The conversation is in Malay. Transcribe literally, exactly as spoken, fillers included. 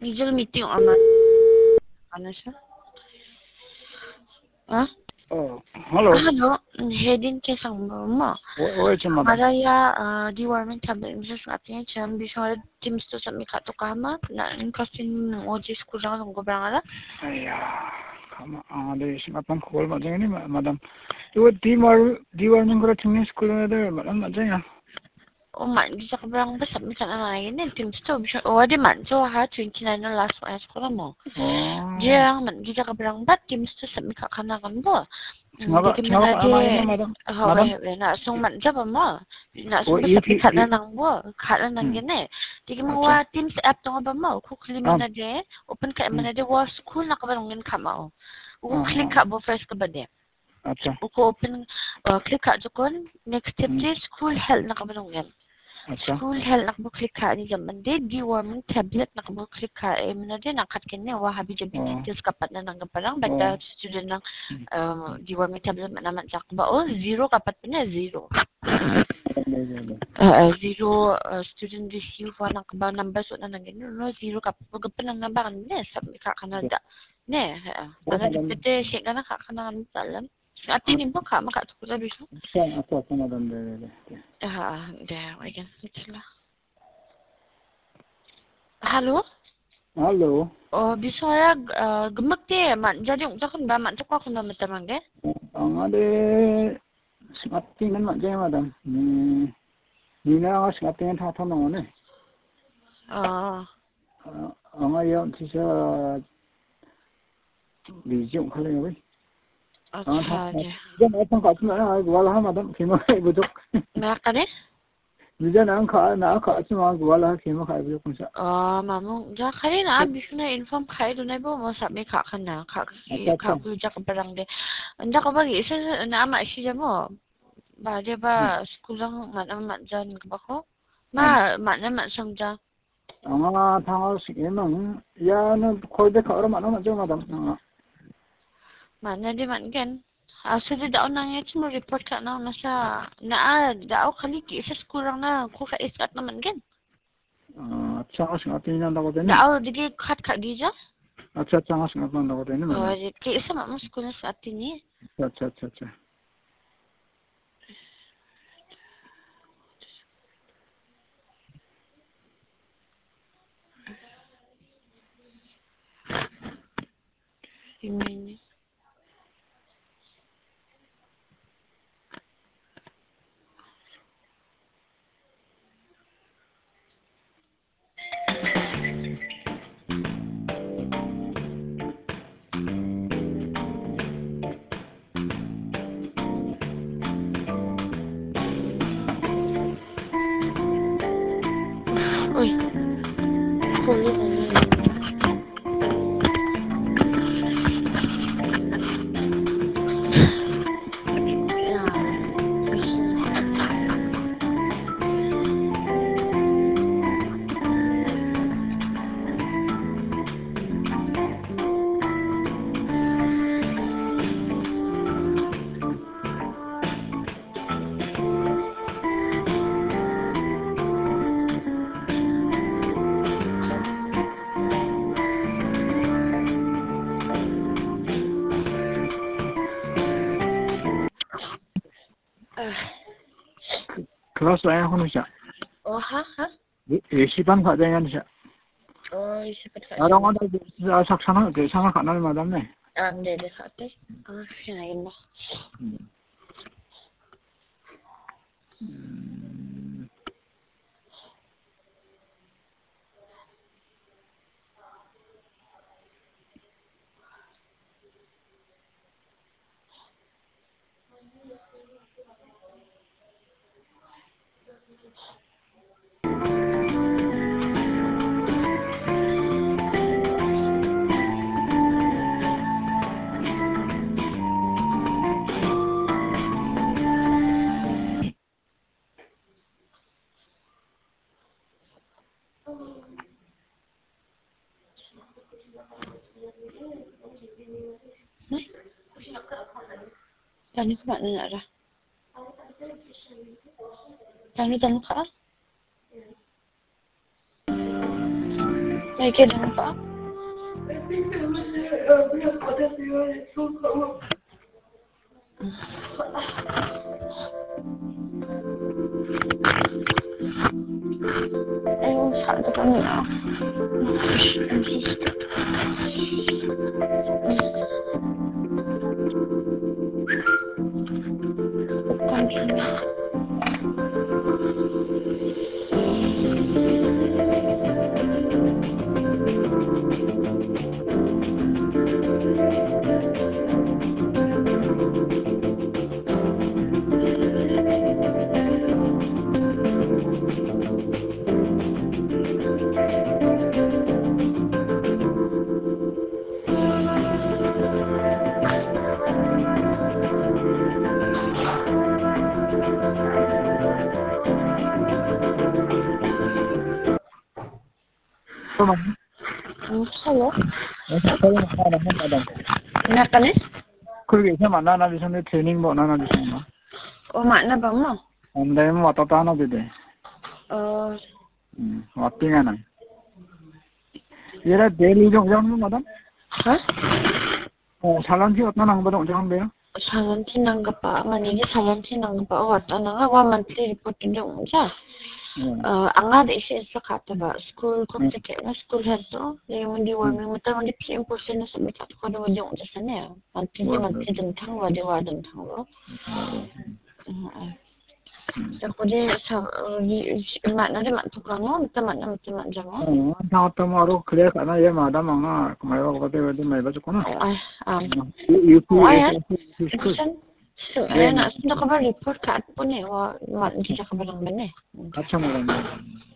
Nigel meeting ama. Ano siya? Ah? Oh, hello. Hello, hedin ke sangmo mo. Wait a minute. Maraya deworming tablet misal sa atin siya bisor teams to sa mikato kama na kasi oji school lang ng gobrang ala. Ayya, kama ang ada sinapang call macam ni madam. Itu deworm deworming ko tingin school na there madam macam ya. O man bisa ka barang ba sabi ka na ngayon eh teams to bisor o di man so ha twenty-nine na last one school mo. Oh. Diyan man bisa ka barang ba teams to sa mika kana kan bo. Singa singa ka ama yun madam. Madam. Na sung man sa mo. Na sung Oh, ba E sa P kana nang bo. Kana nang gine. Di mo wa teams app to ba mo. Ku kli man na de. Open ka man na de wa school na ka ba ngin ka mo. Ku click ka bo first ka ba de. Acha. Ku open click ka jukon next step de school help na ka ba ngin. School help nak click ka ni zaman de deworming tablet nak click ka eh mana de nak kat kene wa habi jabi details kapat na nang parang bata student ng deworming tablet mana man jak ba oh zero kapat na zero uh, zero uh, student receive wa nak ba number so na nang gino no zero kapat ko pa nang number ne sab ka kanada ne ana dipete she kana ka kana talam Ati ni ba ka makatuko sa biso? Siya ako sa madam de. Ah, there we can sila. Halo? Hello. Oh, bisaya gemak te man jadi ung takon ba man takwa kun ba tamang de? Ang ada sinaping nan macam madam. Ni ni na sinaping tha tha no ne. Ah. Ang ayo sisa bijung kali ni. अच्छा जी जब अपन काट में ना वाला हम आदम खेमा खाए बुजुक मैं करे बिजा ना खा ना खा से वहां वाला खेमा खाए बुजुक कौन सा आ मामू जा खरे ना बिसने इन्फॉर्म खाए तो नहीं बो mo sabi ka kana ka ka ku ja ka barang de anda ka ba isa na ama si mo ba de ba school lang man man jan ka ba ko ma man na man sang ja ang thang si emang ya na khoi de ka ro man ma jong adam mana di man kan asa di daw nang yet mo report ka na nasa na daw kali ki sa school lang na ko ka iskat naman kan अच्छा singa tin nan da ko de ni daw di khat khat di ja अच्छा अच्छा singa nan da ko de ni oh ki isa ma mo school sa atin ni अच्छा अच्छा अच्छा ini Uy, kulit na yun. kelas saya hono siya Oh, ha? Ha? eh sipan ka de yan siya Oh, isipat ka. arang ada saksana ke sana kana madam ne Ah, hindi, hindi ka ate. Ah, sinayin mo. Tani ko ba na nara? Tani tani ka? May kailan pa? I think there was a we have got a fever. It's so cold. Ayun, sabi ko niya. Hello? Nakalis? Kuri sa mana na bisan de training mo na na bisan mo. O mana ba mo? Onday mo matata na bide. Uh, Hmm, watinga na. Yera daily jong jong mo madam? ha? Oh, salansi otna nang ba dong jong be? Salansi nang pa manini salansi nang pa wat ana nga wa monthly report ndong sa. Uh, anga de isi sa kata ba school ko ke na school head to le mo di wa mo ta mo di percent na submit ko do jong sa ne. Monthly monthly dun thang wa de wa dun thang lo. Sa ko de sa mat na de mat tukang mo teman na teman jang mo. Oh, ta ta mo ro clear kana ye madam anga kumai wa ko de de mai ba ko na. Ai um You you So, ayun na, sino ka ba report ka at po ne? O, hindi ka ba lang ba ne? Acha madam.